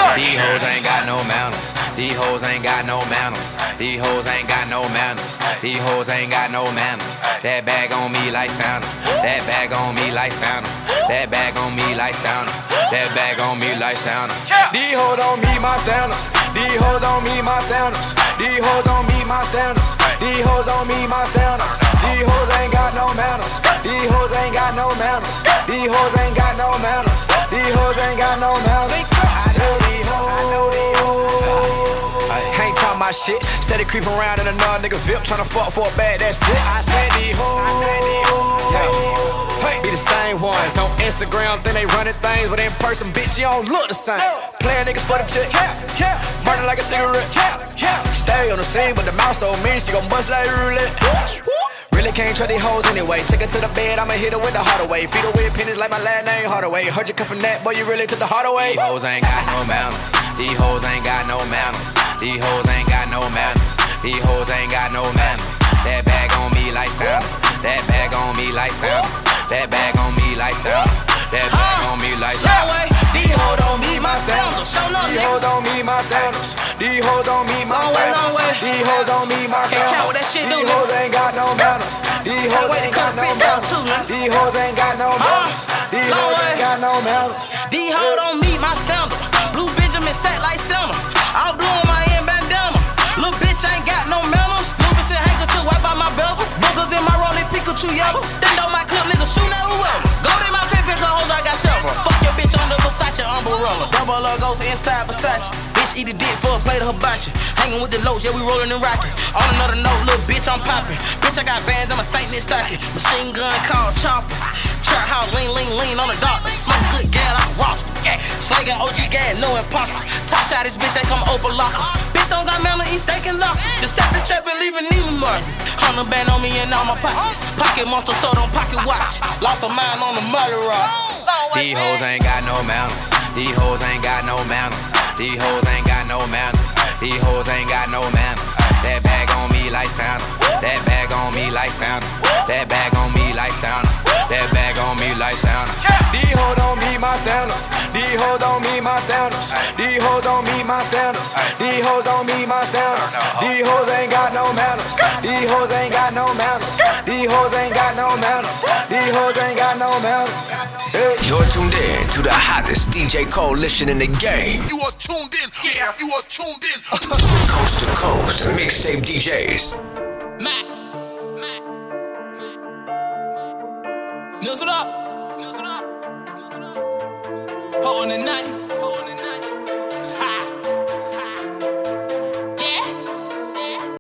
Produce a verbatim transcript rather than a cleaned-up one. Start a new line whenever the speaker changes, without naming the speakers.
These hoes ain't got no manners. These hoes ain't got no manners. These hoes ain't got no manners. These hoes ain't got no manners. That bag on me like Santa. That bag on me like Santa. That bag on me like Santa. That bag on me like Santa. These hoes don't meet my standards. These hoes don't meet my standards. These hoes don't meet my standards. These hoes don't meet my standards. These hoes ain't got no manners. These hoes ain't got no manners. These hoes ain't got no manners. These hoes ain't got no manners. I know these hoes. I ain't talking my shit. Steady creeping around in another nigga V I P tryna fuck for a bag. That's it. I said these hoes. Hey, be the same ones on Instagram. Think they running things, but in person, bitch, you don't look the same. Playing niggas for the chick. Burning like a cigarette. Stay on the scene, but the mouth so mean, she gon' bust like roulette. Really can't trust these hoes anyway. Take her to the bed, I'ma hit her with the heart away. Feed her with pennies like my last name Hardaway. Heard you come from that, boy, you really took the heart away. These hoes ain't got no manners. These hoes ain't got no manners. These hoes ain't got no manners. These hoes ain't got no manners. That bag on me like Santa. That bag on me like Santa. That bag on me like Santa. That bag on me like Santa.
These hoes don't meet my standards.
These hoes don't meet my standards. These hoes don't meet my standards. These hoes don't meet my standards. These hoes ain't got no manners. These hoes ain't got no manners. These hoes ain't got no manners. These hoes ain't got no manners.
These hoes don't meet my standard. Blue Benjamin sat like Selma. I'm blue on my end bandana. Little bitch ain't got no manners. Little bitch ain't hanging to wipe out my bezel. Boogers in my rolling Pikachu yellow. Stand on my clip, nigga, shoot at whoever. Go in my pit, cause hoes I got several. Fuck your bitch on the Versace umbrella. Double up ghost inside Versace. Bitch eat a dick for a plate of hibachi. Hanging with the lows, yeah, we rolling and rocking. On another note, little bitch, I'm popping. Bitch, I got bands, I'm a Saint Nick stocking. Machine gun called choppers. Trap house, lean, lean, lean on the doctor. Smoke good gal, I'm roster. Yeah. Slanging O G gas, no imposter. Top shot this bitch, they come open locker. Bitch don't got melon, eat steak and lobster. Just step and step and leaving even market. Hundred band on me and all my pockets. Pocket monster, so don't pocket watch. Lost a mind on the murder rock.
These hoes ain't got no manners. These hoes ain't got no manners. These hoes ain't got no manners. These hoes ain't got no manners. That bag on me like Santa. That bag on me like Santa. That bag on me like Santa. That bag on me like Santa. These hoes don't meet my standards. These hoes don't meet my standards. These hoes don't meet my standards. These hoes don't meet my standards. These hoes ain't got no manners. These hoes ain't got no manners. These hoes ain't got no manners. These hoes ain't got no manners.
You're tuned in to the hottest D J coalition in the game.
You are tuned in. Yeah, you are tuned in.
Coast to coast mixtape D Js.
Mac. Mac. Mills it up. Mills it up. Hot on the night.